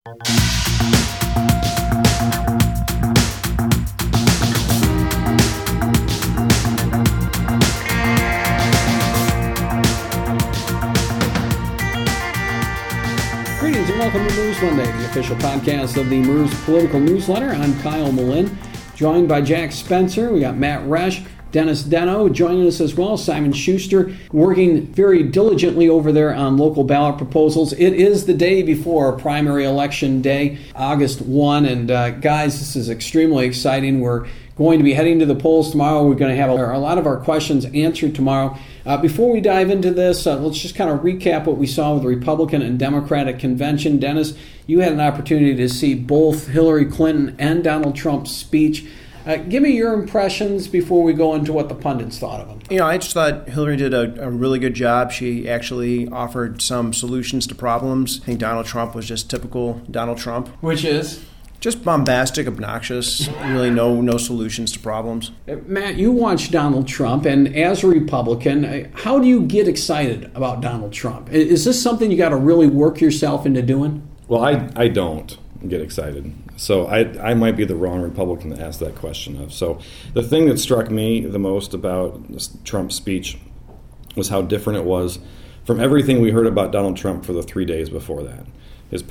Greetings and welcome to News Monday, the official podcast of the MERS Political Newsletter. I'm Kyle Malin, joined by Jack Spencer. We got Matt Resch, Dennis Deno joining us as well, Simon Schuster, working very diligently over there on local ballot proposals. It is the day before primary election day, August 1, and guys, this is extremely exciting. We're going to be heading to the polls tomorrow. We're going to have a lot of our questions answered tomorrow. Before we dive into this, let's just kind of recap what we saw with the Republican and Democratic convention. Dennis, you had an opportunity to see both Hillary Clinton and Donald Trump's speech. Give me your impressions before we go into what the pundits thought of them. I just thought Hillary did a really good job. She actually offered some solutions to problems. I think Donald Trump was just typical Donald Trump. Which is? Just bombastic, obnoxious, really no solutions to problems. Matt, you watch Donald Trump, and as a Republican, how do you get excited about Donald Trump? Is this something you got to really work yourself into doing? Well, I don't get excited. So I might be the wrong Republican to ask that question of. So the thing that struck me the most about Trump's speech was how different it was from everything we heard about Donald Trump for the 3 days before that. His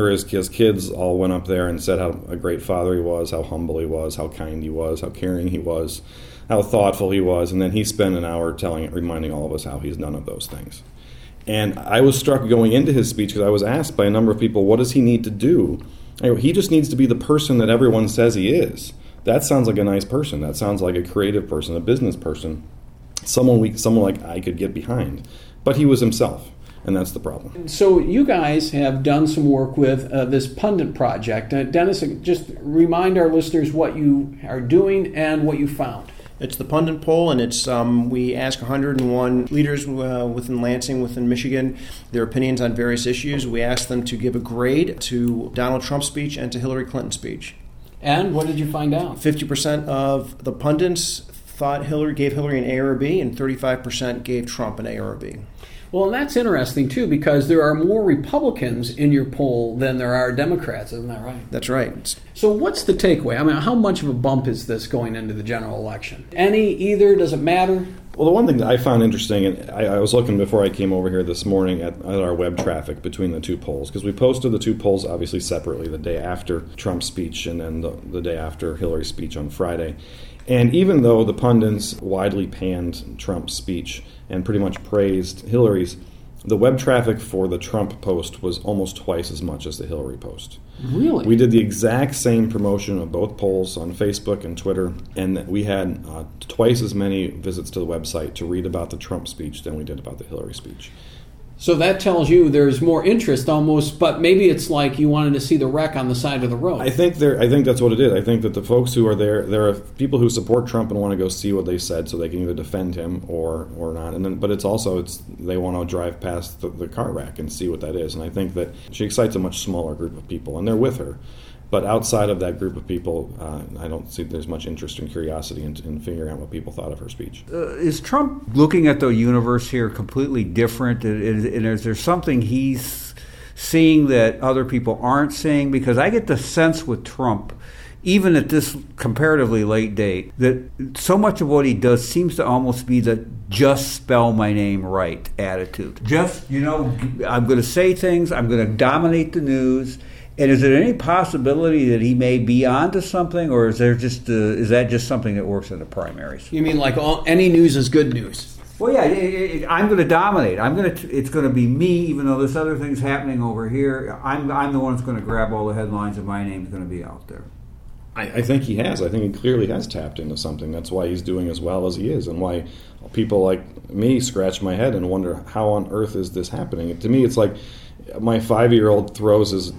kids all went up there and said how a great father he was, how humble he was, how kind he was, how caring he was, how thoughtful he was, and then he spent an hour reminding all of us how he's none of those things. And I was struck going into his speech because I was asked by a number of people, what does he need to do? He just needs to be the person that everyone says he is. That sounds like a nice person. That sounds like a creative person, a business person, someone like I could get behind. But he was himself, and that's the problem. So you guys have done some work with this pundit project. Dennis, just remind our listeners what you are doing and what you found. It's the pundit poll, and it's we ask 101 leaders within Lansing, within Michigan, their opinions on various issues. We ask them to give a grade to Donald Trump's speech and to Hillary Clinton's speech. And what did you find out? 50% of the pundits thought gave Hillary an A or a B, and 35% gave Trump an A or a B. Well, and that's interesting, too, because there are more Republicans in your poll than there are Democrats, isn't that right? That's right. So what's the takeaway? I mean, how much of a bump is this going into the general election? Any, either, does it matter? Well, the one thing that I found interesting, and I was looking before I came over here this morning at our web traffic between the two polls, because we posted the two polls obviously separately, the day after Trump's speech and then the day after Hillary's speech on Friday. And even though the pundits widely panned Trump's speech and pretty much praised Hillary's, the web traffic for the Trump post was almost twice as much as the Hillary post. Really? We did the exact same promotion of both polls on Facebook and Twitter, and we had twice as many visits to the website to read about the Trump speech than we did about the Hillary speech. So that tells you there's more interest almost, but maybe it's like you wanted to see the wreck on the side of the road. I think that's what it is. I think that the folks who are there are people who support Trump and want to go see what they said so they can either defend him or not. And then, but it's they want to drive past the car wreck and see what that is. And I think that she excites a much smaller group of people, and they're with her. But outside of that group of people, I don't see there's much interest and curiosity in figuring out what people thought of her speech. Is Trump looking at the universe here completely different? And is there something he's seeing that other people aren't seeing? Because I get the sense with Trump, even at this comparatively late date, that so much of what he does seems to almost be the just spell my name right attitude. Just, I'm going to say things, I'm going to dominate the news. And is there any possibility that he may be onto something, or is that just something that works in the primaries? You mean like any news is good news? Well, yeah, I'm going to dominate. It's going to be me, even though there's other things happening over here. I'm the one that's going to grab all the headlines, and my name's going to be out there. I think he has. I think he clearly has tapped into something. That's why he's doing as well as he is, and why people like me scratch my head and wonder how on earth is this happening. To me, it's like my 5-year-old throws his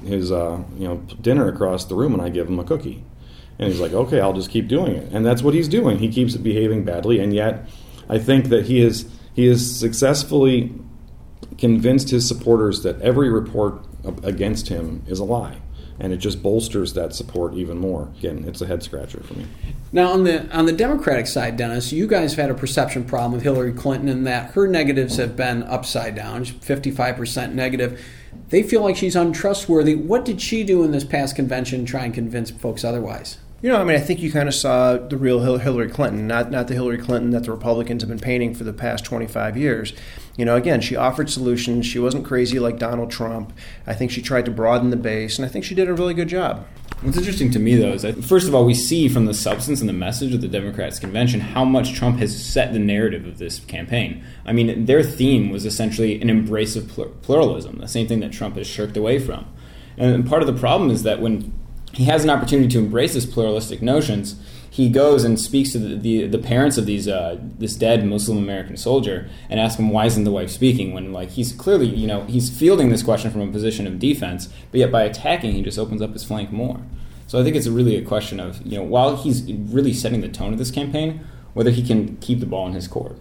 dinner across the room and I give him a cookie. And he's like, okay, I'll just keep doing it. And that's what he's doing. He keeps behaving badly, and yet I think that he has successfully convinced his supporters that every report against him is a lie. And it just bolsters that support even more. Again, it's a head scratcher for me. Now, on the Democratic side, Dennis, you guys have had a perception problem with Hillary Clinton in that her negatives have been upside down, 55% negative. they feel like she's untrustworthy. What did she do in this past convention to try and convince folks otherwise? I think you kind of saw the real Hillary Clinton, not the Hillary Clinton that the Republicans have been painting for the past 25 years. Again, she offered solutions. She wasn't crazy like Donald Trump. I think she tried to broaden the base, and I think she did a really good job. What's interesting to me, though, is that, first of all, we see from the substance and the message of the Democrats' convention how much Trump has set the narrative of this campaign. I mean, their theme was essentially an embrace of pluralism, the same thing that Trump has shirked away from. And part of the problem is that when he has an opportunity to embrace these pluralistic notions, he goes and speaks to the parents of this dead Muslim American soldier and asks him, why isn't the wife speaking, when he's clearly, he's fielding this question from a position of defense, but yet by attacking he just opens up his flank more. So I think it's really a question of, while he's really setting the tone of this campaign, whether he can keep the ball in his court.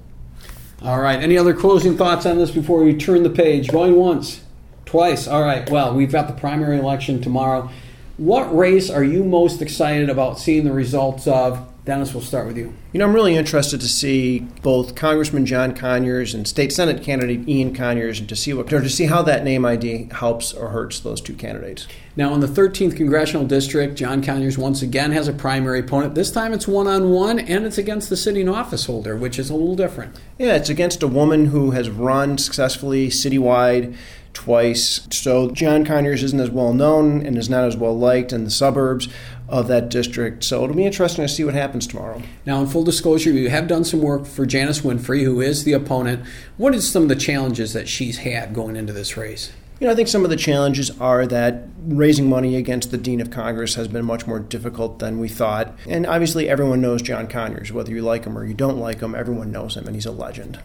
All right, any other closing thoughts on this before we turn the page? Going once, twice. All right, well, we've got the primary election tomorrow. What race are you most excited about seeing the results of? Dennis, we'll start with you. I'm really interested to see both Congressman John Conyers and State Senate candidate Ian Conyers, and to see how that name ID helps or hurts those two candidates. Now, in the 13th Congressional District, John Conyers once again has a primary opponent. This time it's one-on-one, and it's against the sitting office holder, which is a little different. Yeah, it's against a woman who has run successfully citywide twice. So John Conyers isn't as well known and is not as well liked in the suburbs of that district. So it'll be interesting to see what happens tomorrow. Now, in full disclosure, you have done some work for Janice Winfrey, who is the opponent. What is some of the challenges that she's had going into this race? I think some of the challenges are that raising money against the Dean of Congress has been much more difficult than we thought. And obviously everyone knows John Conyers. Whether you like him or you don't like him, everyone knows him, and he's a legend.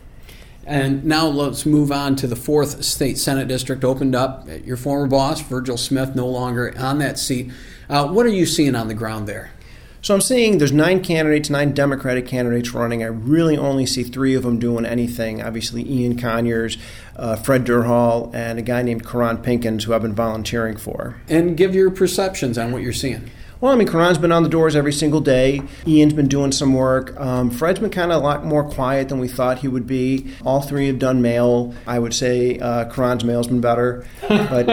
And now let's move on to the 4th State Senate District, opened up. Your former boss, Virgil Smith, no longer on that seat. What are you seeing on the ground there? So I'm seeing there's 9 Democratic candidates running. I really only see 3 of them doing anything. Obviously, Ian Conyers, Fred Durhal, and a guy named Karan Pinkins, who I've been volunteering for. And give your perceptions on what you're seeing. Well, Karan's been on the doors every single day. Ian's been doing some work. Fred's been kind of a lot more quiet than we thought he would be. All 3 have done mail. I would say Karan's mail's been better. But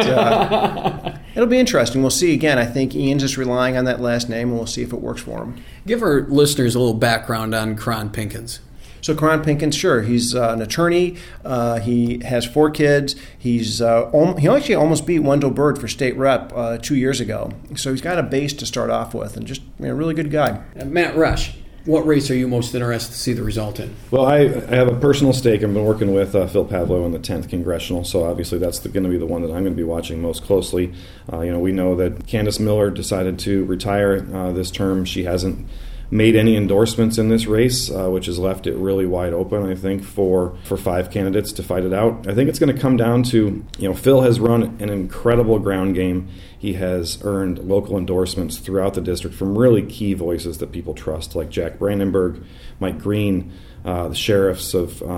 it'll be interesting. We'll see. Again, I think Ian's just relying on that last name, and we'll see if it works for him. Give our listeners a little background on Karan Pinkins. So Karan Pinkins, sure, he's an attorney. He has 4 kids. He actually almost beat Wendell Bird for state rep 2 years ago. So he's got a base to start off with, and just a really good guy. Matt Resch, what race are you most interested to see the result in? Well, I have a personal stake. I've been working with Phil Pavlo in the 10th Congressional, so obviously that's going to be the one that I'm going to be watching most closely. We know that Candace Miller decided to retire this term. She hasn't made any endorsements in this race, which has left it really wide open, I think, for 5 candidates to fight it out. I think it's going to come down to, Phil has run an incredible ground game. He has earned local endorsements throughout the district from really key voices that people trust, like Jack Brandenburg, Mike Green, the sheriffs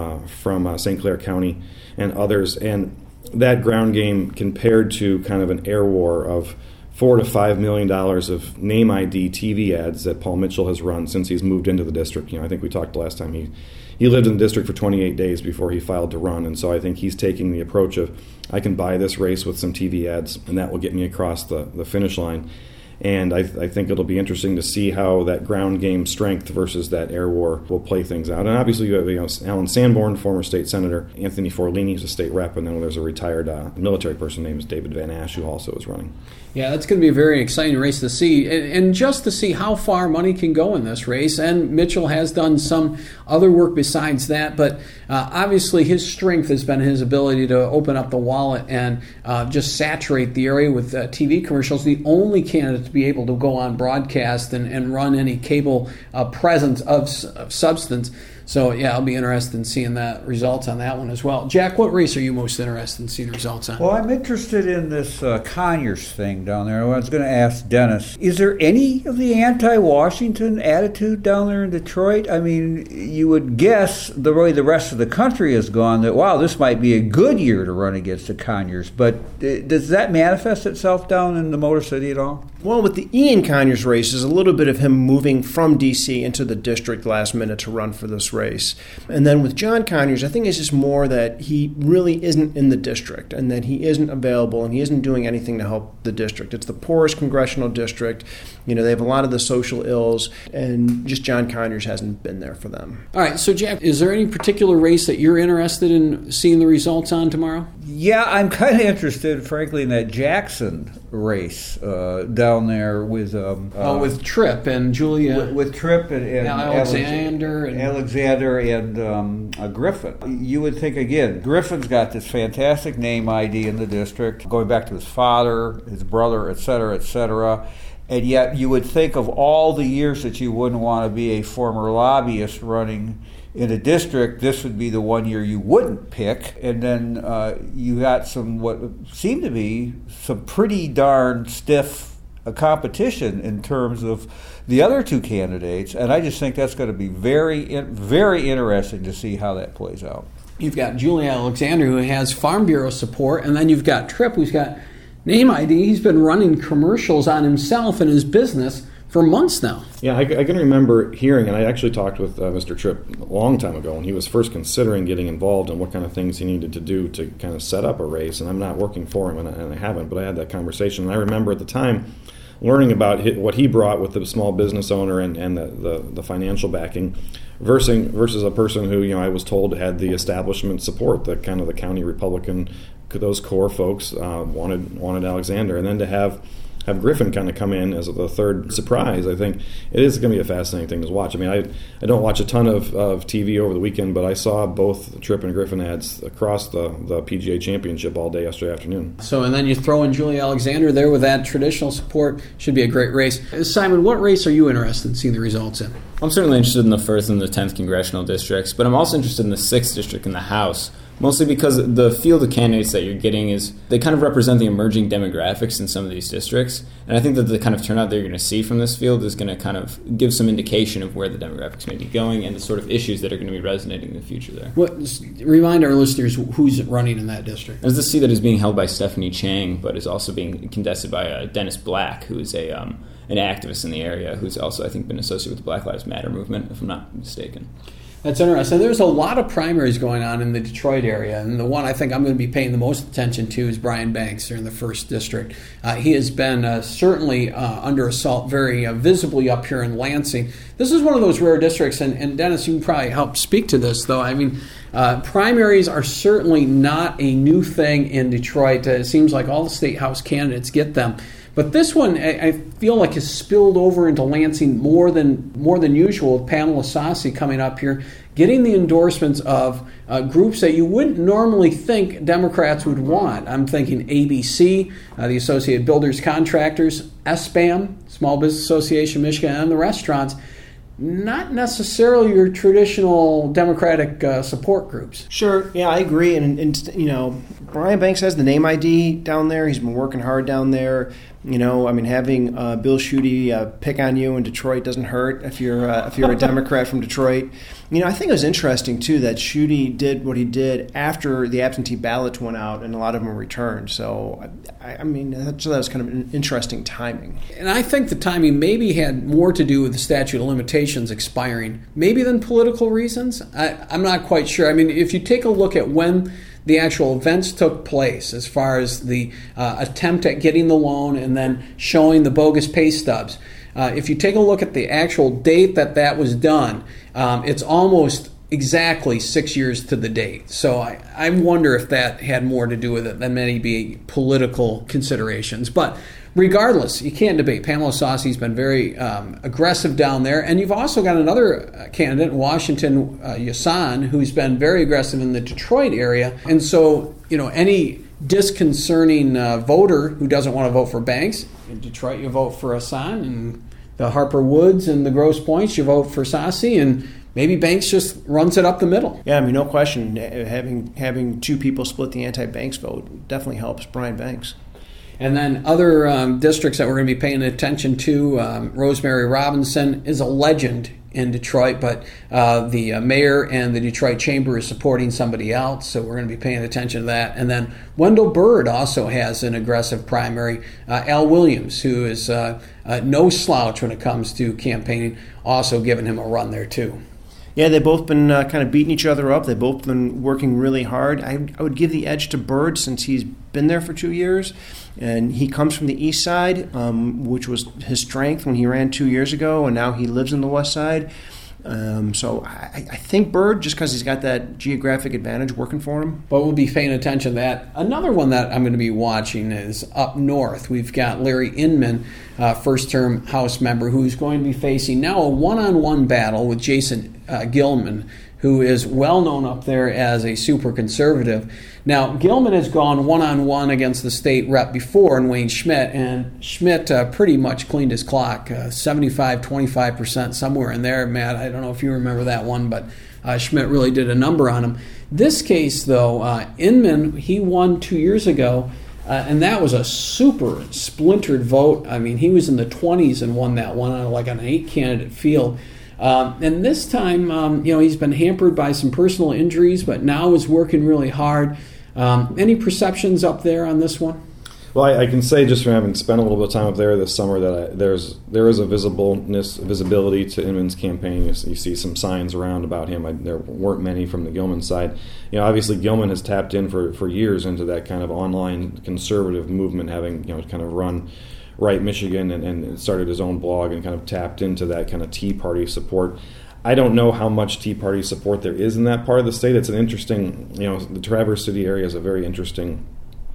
from St. Clair County, and others. And that ground game compared to kind of an air war of $4 to $5 million of name ID TV ads that Paul Mitchell has run since he's moved into the district. I think we talked last time he lived in the district for 28 days before he filed to run, and so I think he's taking the approach of, I can buy this race with some TV ads, and that will get me across the finish line. And I think it'll be interesting to see how that ground game strength versus that air war will play things out. And obviously you have Alan Sanborn, former state senator, Anthony Forlini, who's a state rep, and then there's a retired military person named David Van Ash, who also is running. Yeah, that's going to be a very exciting race to see, and just to see how far money can go in this race. And Mitchell has done some other work besides that, but obviously his strength has been his ability to open up the wallet and just saturate the area with TV commercials. The only candidate to be able to go on broadcast and run any cable presence of substance. So, yeah, I'll be interested in seeing that results on that one as well. Jack, what race are you most interested in seeing the results on? Well, I'm interested in this Conyers thing down there. I was going to ask Dennis, is there any of the anti-Washington attitude down there in Detroit? I mean, you would guess the way the rest of the country has gone that, wow, this might be a good year to run against the Conyers. But does that manifest itself down in the Motor City at all? Well, with the Ian Conyers race, there's a little bit of him moving from D.C. into the district last minute to run for this race. And then with John Conyers, I think it's just more that he really isn't in the district and that he isn't available and he isn't doing anything to help the district. It's the poorest congressional district. You know, they have a lot of the social ills, and just John Conyers hasn't been there for them. All right, so Jack, is there any particular race that you're interested in seeing the results on tomorrow? Yeah, I'm kind of interested, frankly, in that Jackson race down there with with Tripp and Julia, with Tripp and Alexander and Griffin. You would think again, Griffin's got this fantastic name ID in the district, going back to his father, his brother, et cetera, et cetera. And yet you would think of all the years that you wouldn't want to be a former lobbyist running in a district, this would be the one year you wouldn't pick. And then you got some what seemed to be some pretty darn stiff competition in terms of the other two candidates. And I just think that's going to be very, very interesting to see how that plays out. You've got Julia Alexander, who has Farm Bureau support, and then you've got Tripp, who's got name ID. He's been running commercials on himself and his business for months now. Yeah, I can remember hearing, and I actually talked with Mr. Tripp a long time ago when he was first considering getting involved and what kind of things he needed to do to kind of set up a race. And I'm not working for him, and I haven't, but I had that conversation. And I remember at the time learning about what he brought with the small business owner and the financial backing versus a person who, I was told had the establishment support, the kind of the county Republican, those core folks wanted Alexander. And then to have Griffin kind of come in as the third surprise, I think it is going to be a fascinating thing to watch. I mean, I don't watch a ton of TV over the weekend, but I saw both Tripp and Griffin ads across the PGA Championship all day yesterday afternoon. So, and then you throw in Julia Alexander there with that traditional support. Should be a great race. Simon, what race are you interested in seeing the results in? I'm certainly interested in the 1st and the 10th congressional districts, but I'm also interested in the 6th district in the House. Mostly because the field of candidates that you're getting they kind of represent the emerging demographics in some of these districts. And I think that the kind of turnout that you're going to see from this field is going to kind of give some indication of where the demographics may be going and the sort of issues that are going to be resonating in the future there. Remind our listeners who's running in that district. There's this seat that is being held by Stephanie Chang, but is also being contested by Dennis Black, who is an activist in the area, who's also, I think, been associated with the Black Lives Matter movement, if I'm not mistaken. That's interesting. There's a lot of primaries going on in the Detroit area, and the one I think I'm going to be paying the most attention to is Brian Banks here in the 1st District. He has been certainly under assault very visibly up here in Lansing. This is one of those rare districts, and Dennis, you can probably help speak to this, though. I mean, primaries are certainly not a new thing in Detroit. It seems like all the state house candidates get them. But this one, I feel like, has spilled over into Lansing more than usual, with Pamela Sassi coming up here, getting the endorsements of groups that you wouldn't normally think Democrats would want. I'm thinking ABC, the Associated Builders Contractors, SBAM, Small Business Association of Michigan, and the restaurants. Not necessarily your traditional Democratic support groups. Sure, yeah, I agree. And Brian Banks has the name ID down there. He's been working hard down there. Having Bill Schuette pick on you in Detroit doesn't hurt if you're a Democrat from Detroit. I think it was interesting, too, that Schuette did what he did after the absentee ballots went out and a lot of them were returned. So, that was kind of an interesting timing. And I think the timing maybe had more to do with the statute of limitations expiring, maybe than political reasons. I'm not quite sure. I mean, if you take a look at when the actual events took place, as far as the attempt at getting the loan and then showing the bogus pay stubs, if you take a look at the actual date that was done, it's almost exactly 6 years to the date. So I wonder if that had more to do with it than maybe political considerations. But regardless, you can't debate. Pamela Sassi's been very aggressive down there. And you've also got another candidate, Washington Yasan, who's been very aggressive in the Detroit area. And so, any disconcerting voter who doesn't want to vote for Banks, in Detroit you vote for Yasan, and the Harper Woods and the Grosse Pointes you vote for Sassi, and maybe Banks just runs it up the middle. Yeah, no question. Having two people split the anti-Banks vote definitely helps Brian Banks. And then other districts that we're going to be paying attention to, Rosemary Robinson is a legend in Detroit, but the mayor and the Detroit Chamber is supporting somebody else, so we're going to be paying attention to that. And then Wendell Bird also has an aggressive primary. Al Williams, who is no slouch when it comes to campaigning, also giving him a run there too. Yeah, they've both been kind of beating each other up. They've both been working really hard. I would give the edge to Bird since he's been there for 2 years. And he comes from the east side, which was his strength when he ran 2 years ago, and now he lives in the west side. So I think Bird, just because he's got that geographic advantage working for him. But we'll be paying attention to that. Another one that I'm going to be watching is up north. We've got Larry Inman, first-term House member, who's going to be facing now a one-on-one battle with Jason Gilman, who is well known up there as a super conservative. Now, Gilman has gone one-on-one against the state rep before in Wayne Schmidt, and Schmidt pretty much cleaned his clock, 75-25%, somewhere in there. Matt, I don't know if you remember that one, but Schmidt really did a number on him. This case, though, Inman, he won 2 years ago, and that was a super splintered vote. I mean, he was in the 20s and won that one on like an 8-candidate field. And this time, he's been hampered by some personal injuries, but now is working really hard. Any perceptions up there on this one? Well, I can say just from having spent a little bit of time up there this summer that there is a visibility to Inman's campaign. You see some signs around about him. There weren't many from the Gilman side. Obviously Gilman has tapped in for years into that kind of online conservative movement, having kind of run Right Michigan and started his own blog and kind of tapped into that kind of Tea Party support. I don't know how much Tea Party support there is in that part of the state. It's an interesting, the Traverse City area is a very interesting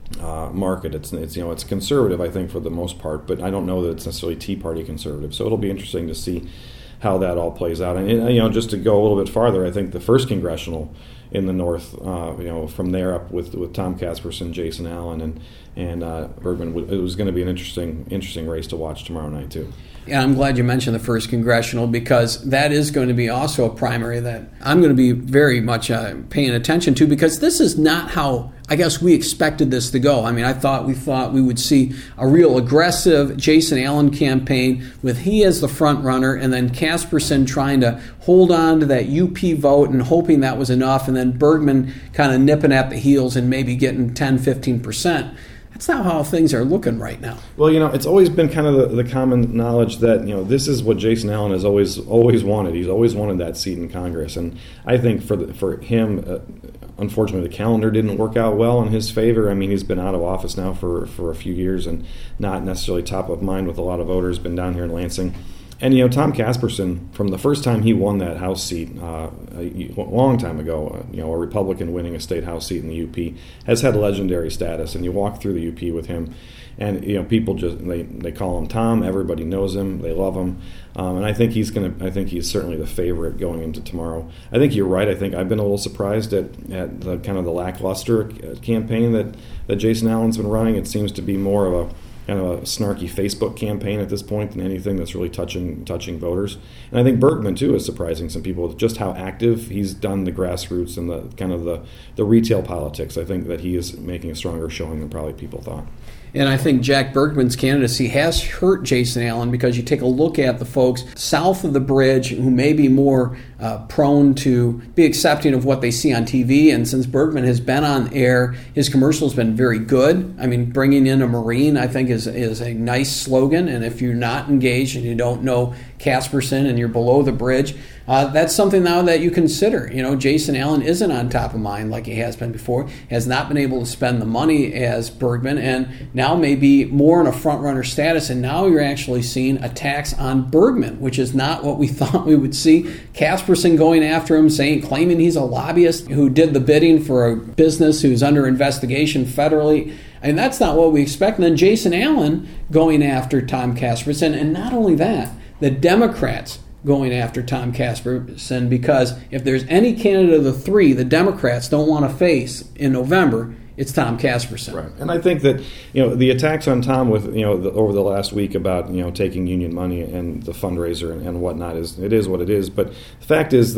market. It's conservative, I think, for the most part, but I don't know that it's necessarily Tea Party conservative. So it'll be interesting to see how that all plays out. And just to go a little bit farther, I think the first congressional in the north, from there up with Tom Casperson, Jason Allen, and Bergman, it was going to be an interesting race to watch tomorrow night too. Yeah, I'm glad you mentioned the first congressional, because that is going to be also a primary that I'm going to be very much paying attention to, because this is not how I guess we expected this to go. I mean, we thought we would see a real aggressive Jason Allen campaign with he as the front runner, and then Casperson trying to hold on to that UP vote and hoping that was enough, and then Bergman kind of nipping at the heels and maybe getting 10-15%. That's not how things are looking right now. Well, it's always been kind of the common knowledge that this is what Jason Allen has always wanted. He's always wanted that seat in Congress, and I think for him, unfortunately, the calendar didn't work out well in his favor. I mean, he's been out of office now for a few years and not necessarily top of mind with a lot of voters. Been down here in Lansing. And, Tom Casperson, from the first time he won that House seat a long time ago, a Republican winning a state House seat in the UP, has had legendary status. And you walk through the UP with him, and, people just, they call him Tom. Everybody knows him. They love him. And I think he's certainly the favorite going into tomorrow. I think you're right. I think I've been a little surprised at the kind of the lackluster campaign that Jason Allen's been running. It seems to be more of a kind of a snarky Facebook campaign at this point than anything that's really touching voters. And I think Bergman, too, is surprising some people with just how active he's done the grassroots and the kind of the retail politics. I think that he is making a stronger showing than probably people thought. And I think Jack Bergman's candidacy has hurt Jason Allen, because you take a look at the folks south of the bridge who may be more prone to be accepting of what they see on TV. And since Bergman has been on air, his commercial's been very good. I mean, bringing in a Marine, I think, is a nice slogan. And if you're not engaged and you don't know Casperson and you're below the bridge, that's something now that you consider. Jason Allen isn't on top of mind like he has been before, has not been able to spend the money as Bergman, and now may be more in a front-runner status, and now you're actually seeing attacks on Bergman, which is not what we thought we would see. Casperson going after him, claiming he's a lobbyist who did the bidding for a business who's under investigation federally. And that's not what we expect. And then Jason Allen going after Tom Casperson, and not only that, the Democrats going after Tom Casperson, because if there's any candidate of the three the Democrats don't want to face in November, it's Tom Casperson. Right. And I think that, the attacks on Tom with, over the last week about, taking union money and the fundraiser and whatnot, it is what it is. But the fact is that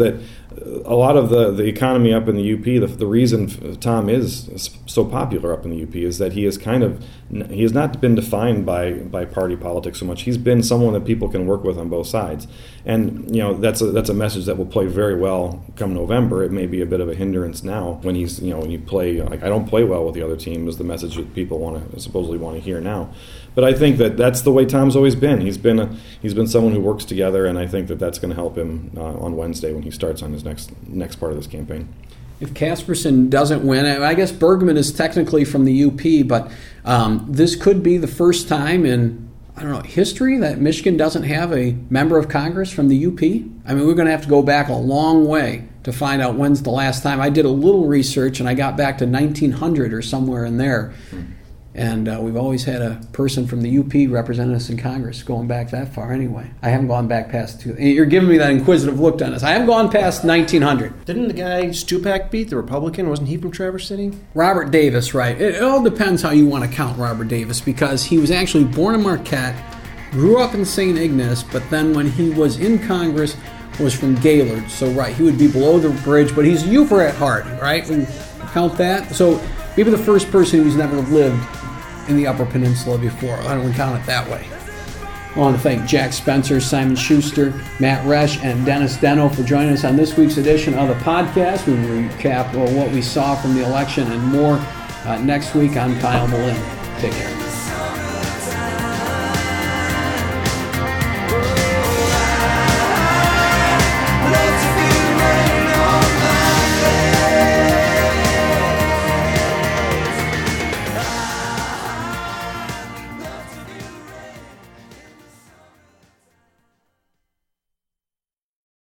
a lot of the economy up in the UP, the reason Tom is so popular up in the UP is that he has not been defined by party politics so much. He's been someone that people can work with on both sides, and that's a message that will play very well come November. It may be a bit of a hindrance now when when you play like I don't play well with the other team is the message that people supposedly want to hear now. But I think that's the way Tom's always been. He's been someone who works together, and I think that's going to help him on Wednesday when he starts on his next part of this campaign. If Casperson doesn't win, I guess Bergman is technically from the UP, but this could be the first time in history that Michigan doesn't have a member of Congress from the UP. I mean, we're going to have to go back a long way to find out when's the last time. I did a little research, and I got back to 1900 or somewhere in there. And we've always had a person from the UP represent us in Congress, going back that far anyway. I haven't gone back past you're giving me that inquisitive look, Dennis. I haven't gone past 1900. Didn't the guy Stupak beat, the Republican? Wasn't he from Traverse City? Robert Davis, right. It all depends how you want to count Robert Davis, because he was actually born in Marquette, grew up in St. Ignace, but then when he was in Congress was from Gaylord. So, right, he would be below the bridge, but he's a Uper at heart, right? We count that. So maybe the first person who's never lived in the Upper Peninsula before. I don't count it that way. I want to thank Jack Spencer, Simon Schuster, Matt Resch, and Dennis Deno for joining us on this week's edition of the podcast. We will recap what we saw from the election and more next week on Kyle Mullen. Take care.